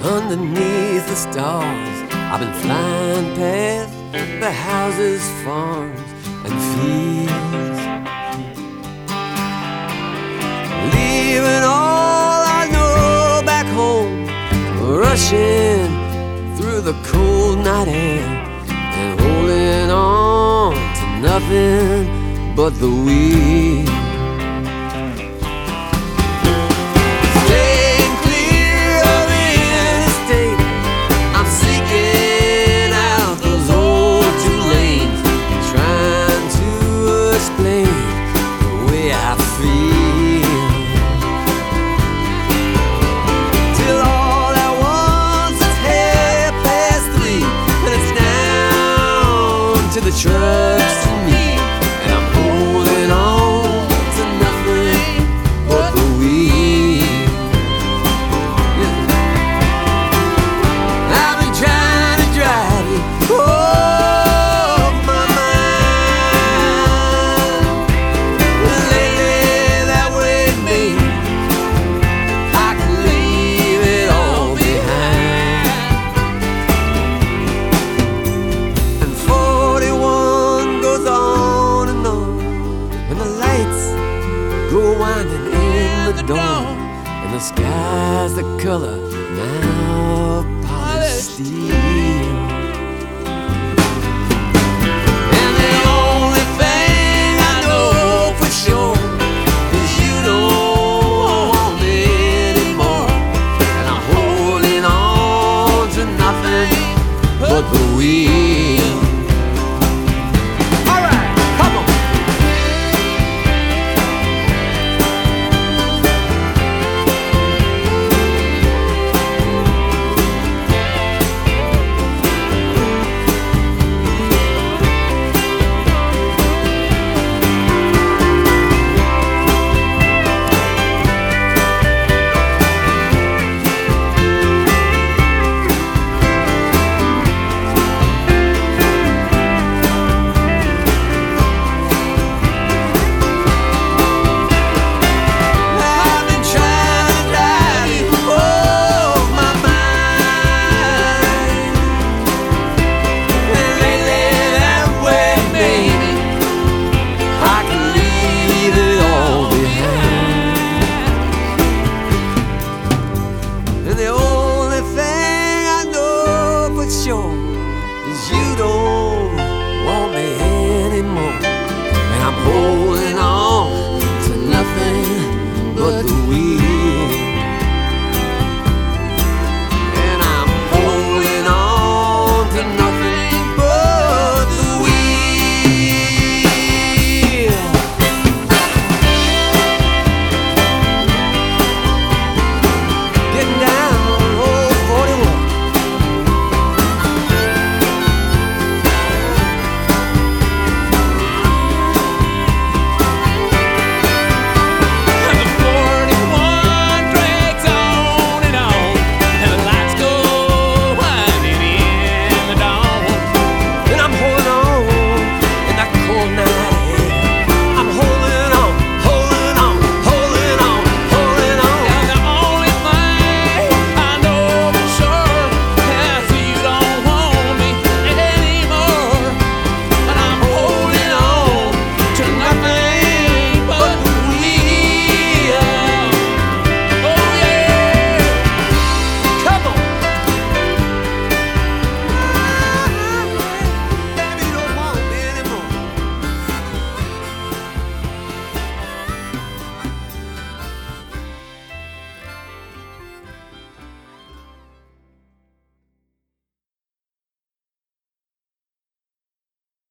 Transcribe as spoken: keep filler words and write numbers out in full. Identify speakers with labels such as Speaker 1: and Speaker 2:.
Speaker 1: underneath the stars. I've been flying past the houses, farms, and fields, leaving all I know back home, rushing through the cold night air and holding on to nothing but the wind. To the trucks to me, and I'm holding on to nothing but the wind. Yeah. I've been trying to drive it off my mind. Lately that way, maybe I can leave it all behind. And for go winding in the dawn, and the sky's the color now of polished steel. And the only thing I know for sure is you don't want me anymore, and I'm holding on to nothing but the wind. Sure is you don't want me anymore, and I'm holding